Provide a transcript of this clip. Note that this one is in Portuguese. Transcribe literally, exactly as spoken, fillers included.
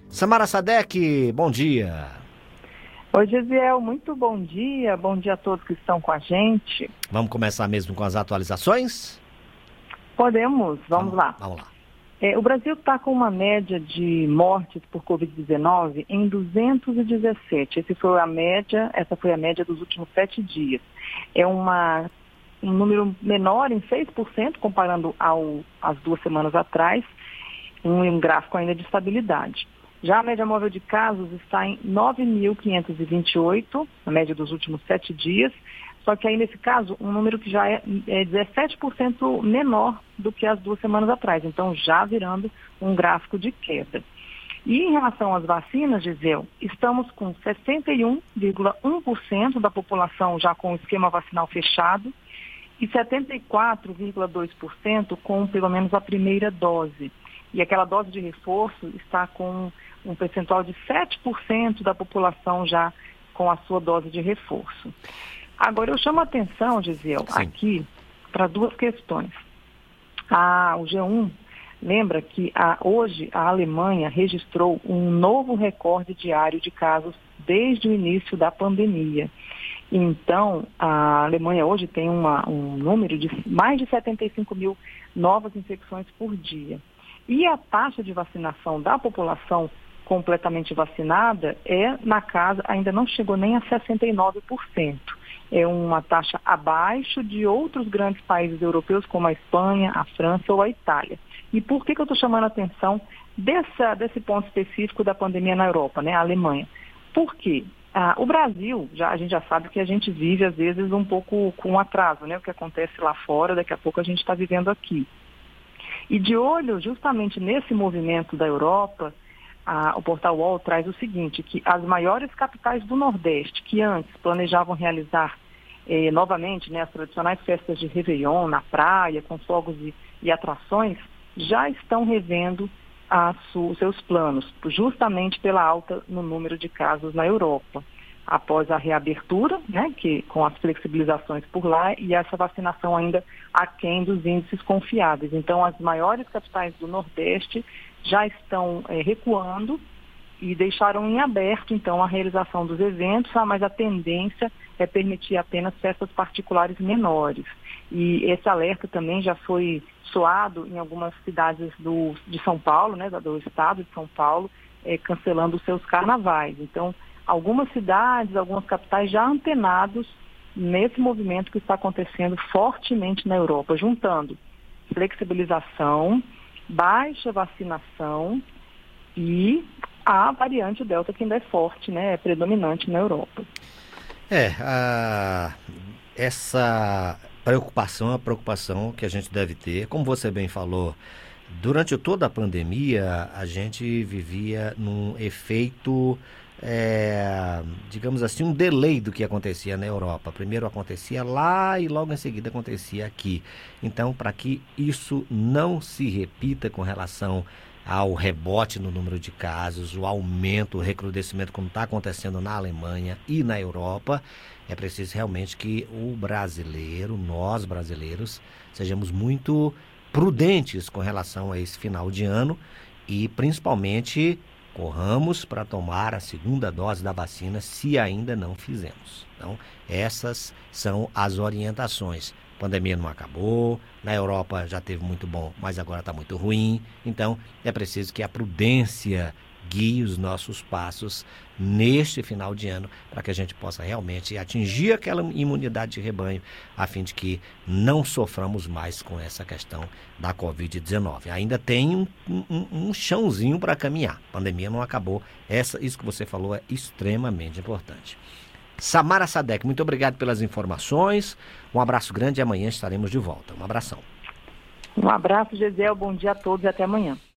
Samara Sadek, bom dia. Oi, Gesiel, muito bom dia. Bom dia a todos que estão com a gente. Vamos começar mesmo com as atualizações? Podemos, vamos, vamos lá. Vamos lá. É, o Brasil está com uma média de mortes por covid dezenove em duzentos e dezessete. Esse foi a média, essa foi a média dos últimos sete dias. É uma, um número menor em seis por cento, comparando ao, às duas semanas atrás, um, um gráfico ainda de estabilidade. Já a média móvel de casos está em nove mil quinhentos e vinte e oito, a média dos últimos sete dias, só que aí nesse caso um número que já é, é dezessete por cento menor do que as duas semanas atrás, então já virando um gráfico de queda. E em relação às vacinas, Gisele, estamos com sessenta e um vírgula um por cento da população já com o esquema vacinal fechado e setenta e quatro vírgula dois por cento com pelo menos a primeira dose. E aquela dose de reforço está com um percentual de sete por cento da população já com a sua dose de reforço. Agora, eu chamo a atenção, Gisele, aqui para duas questões. Ah, o G um lembra que a, hoje a Alemanha registrou um novo recorde diário de casos desde o início da pandemia. Então, a Alemanha hoje tem uma, um número de mais de setenta e cinco mil novas infecções por dia. E a taxa de vacinação da população completamente vacinada é na casa, ainda não chegou nem a sessenta e nove por cento. É uma taxa abaixo de outros grandes países europeus, como a Espanha, a França ou a Itália. E por que, que eu estou chamando a atenção dessa, desse ponto específico da pandemia na Europa, né, a Alemanha? Porque ah, o Brasil, já, a gente já sabe que a gente vive, às vezes, um pouco com atraso, né? O que acontece lá fora, daqui a pouco a gente está vivendo aqui. E de olho justamente nesse movimento da Europa, a, o Portal U O L traz o seguinte, que as maiores capitais do Nordeste, que antes planejavam realizar eh, novamente, né, as tradicionais festas de Réveillon na praia, com fogos e, e atrações, já estão revendo os seus planos, justamente pela alta no número de casos na Europa, após a reabertura, né, que, com as flexibilizações por lá e essa vacinação ainda aquém dos índices confiáveis. Então, as maiores capitais do Nordeste já estão é, recuando e deixaram em aberto, então, a realização dos eventos, ah, mas a tendência é permitir apenas festas particulares menores. E esse alerta também já foi soado em algumas cidades do, de São Paulo, né, do estado de São Paulo, é, cancelando os seus carnavais. Então, algumas cidades, algumas capitais já antenados nesse movimento que está acontecendo fortemente na Europa, juntando flexibilização, baixa vacinação e a variante Delta, que ainda é forte, né, é predominante na Europa. É, a, essa preocupação é uma preocupação que a gente deve ter. Como você bem falou, durante toda a pandemia, a gente vivia num efeito... É, digamos assim, um delay do que acontecia na Europa. Primeiro acontecia lá e logo em seguida acontecia aqui. Então, para que isso não se repita com relação ao rebote no número de casos, o aumento, o recrudescimento como está acontecendo na Alemanha e na Europa, é preciso realmente que o brasileiro, nós brasileiros, sejamos muito prudentes com relação a esse final de ano e principalmente corramos para tomar a segunda dose da vacina se ainda não fizemos. Então, essas são as orientações. A pandemia não acabou, na Europa já teve muito bom, mas agora está muito ruim. Então, é preciso que a prudência guie os nossos passos neste final de ano para que a gente possa realmente atingir aquela imunidade de rebanho a fim de que não soframos mais com essa questão da covid dezenove. Ainda tem um, um, um chãozinho para caminhar. A pandemia não acabou. Essa, isso que você falou é extremamente importante. Samara Sadek, muito obrigado pelas informações. Um abraço grande e amanhã estaremos de volta. Um abração. Um abraço, Gisele. Bom dia a todos e até amanhã.